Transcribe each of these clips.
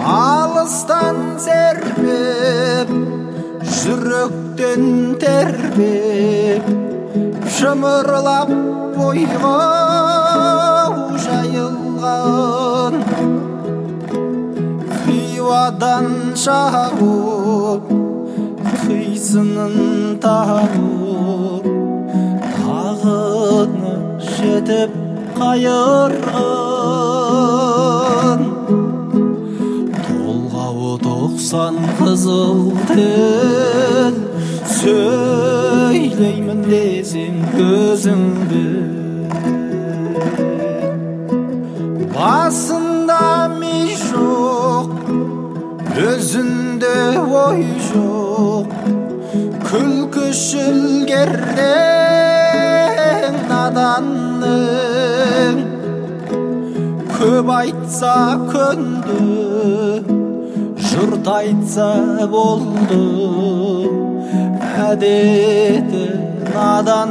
алыстан серпеп жүректен тербеп шымырлап бойға жайылған хиуадан шауып қисынын тауып тағыны жетіп қайырған толғауы 90 қызыл тіл сөйлеймін десең көзіңді басында ми жоқ өзінде ой жоқ күлкішіл кердең наданның көп айтса көнді жұрт айтса болды әдеті надан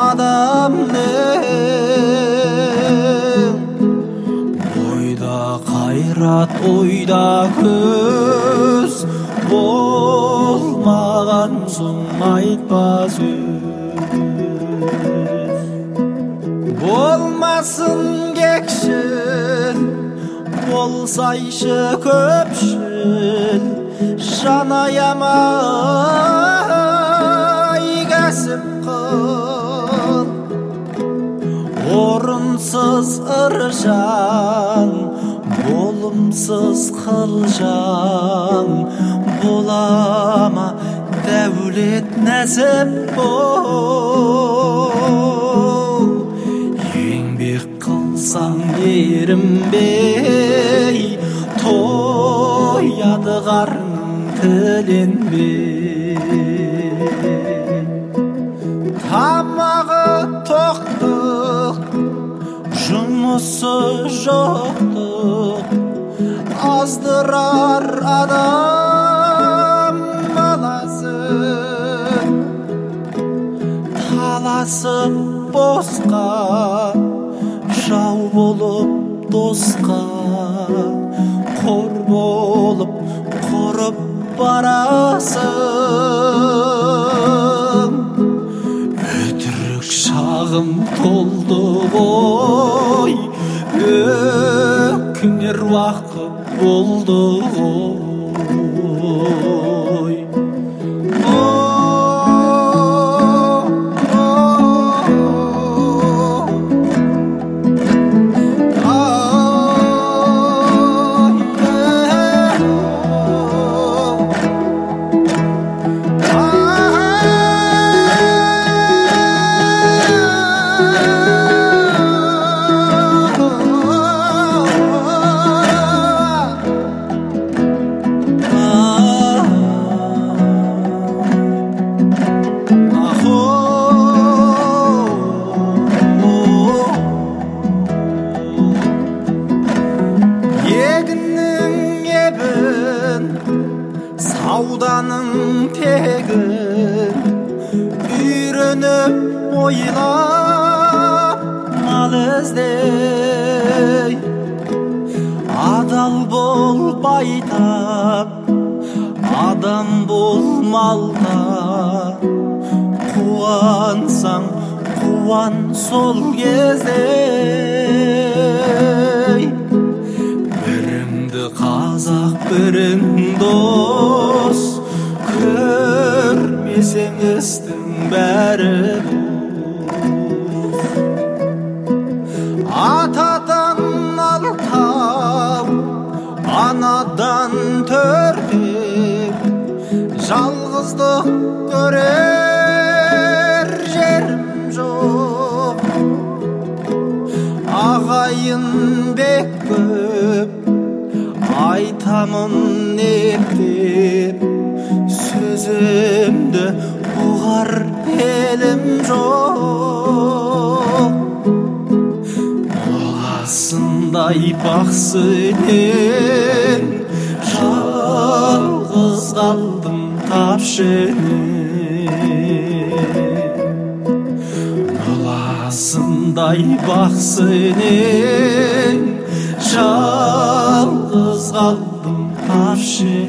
адамның ойда қайрат ойда көз болмаған соң айтпа сөз болмасын кекшіл болсайшы көпшіл жан аямай кәсіп қыл орынсыз ыржаң болымсыз қылжаң болама дәулет нәсіп бол еңбек қылсаң ерінбей тояды қарның тіленбей тамағы тоқтық жұмысы жоқтық аздырар адам баласын таласып босқа жау болып досқа қор болып құрып барасың өтірік шағым толды ғой өкінер уақыт болды ғой сауданың тегін үйреніп ойлап мал іздей адал бол байтап адам бол малда қуансаң қуан сол кезде қазақ бірін дос көрмесең істің бәрі бос атадан алтау анадан төртеу жалғыздық көрер жерім жоқ ағайын бек көп айтамын ептеп сөзімді ұғар елім жоқ боласындай бақсынен жалғыз қалдым тапшымен боласындай бақсынен жалғыз қалдым тапшы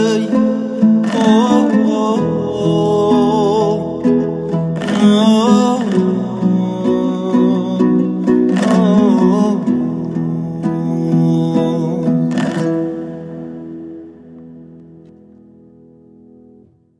Oh